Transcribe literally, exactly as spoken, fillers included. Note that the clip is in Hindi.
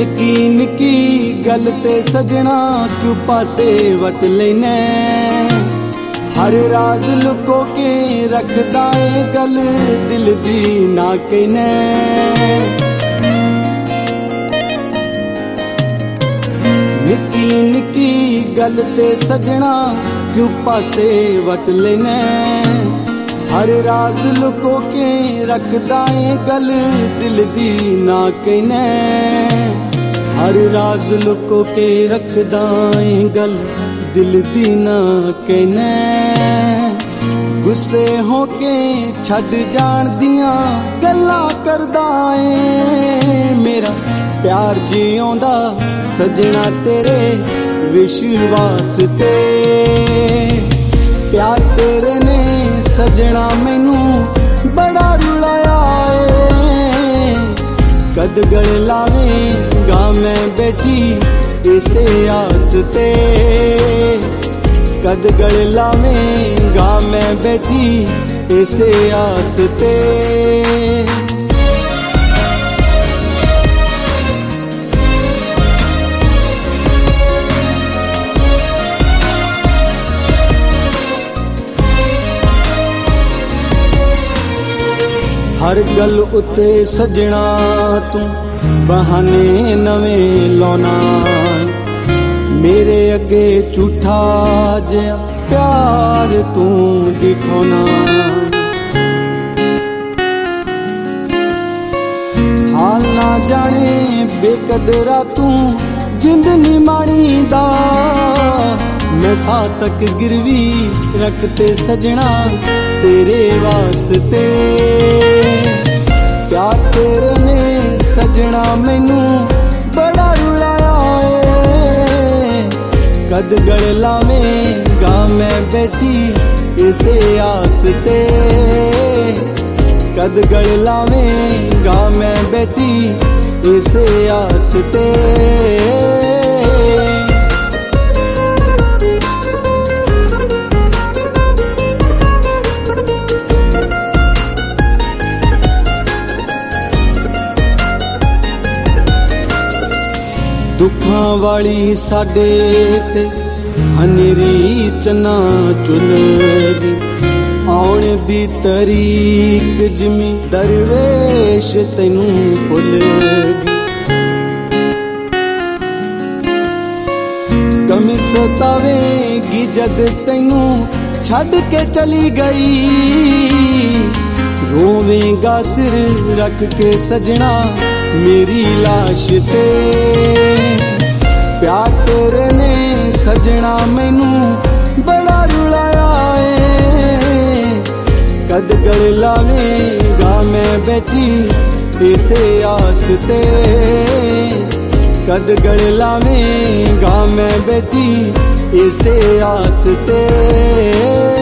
निकी निकी गल ते सजना क्यों पासे वट लेने, हर राज लुको के रखदा ए गल दिल दी ना कहने। निकी निकी गल ते सजना क्यों पासे वट लेने, हर राज लुको के रखदा ए गल दिल दी ना कहने, हर राज लुको के रखदा ए गल दिल दी ना कहने। गुस्से होके छड़ जान दियां गल्लां करदा ए मेरा प्यार जिउंदा सजना तेरे विश्वास ते। प्यार तेरे ने सजना मैनू बड़ा रुलाया ए, कद गले लावेंगा मैं बैठी इसे आस ते, कद गले लावेंगा मैं बैठी इसे आस ते। हर गल उत्ते सजना तू बहाने नवें लौना, मेरे अगे झूठा जिहा प्यार तू दिखौना। हाल ना जाने बेकदरा तू जिंद नी माणी दा, मैं सा तक गिरवी रखते सजना तेरे वास्ते। प्यार तेरे ने सजना मैनू बड़ा रुलाया ए, कद गले लावेंगा मैं बैठी इसे आस ते, कद गले लावेंगा मैं बैठी इसे आस ते। दुखां वाली साडे ते हनेरी चना चुलगी, आउण दी तरीक जिमी दरवेश तैनू भुलगी। कमी सतावेगी जद तैनू छड़ के चली गई, रोवेगा सिर रख के सजना मेरी लाश ते। प्यार तेरे ने सजना मैनू बड़ा रुलाया ए, कद गले लावेंगा मैं बैठी इसे आस ते, कद गले लावेंगा मैं बैठी इसे आस ते।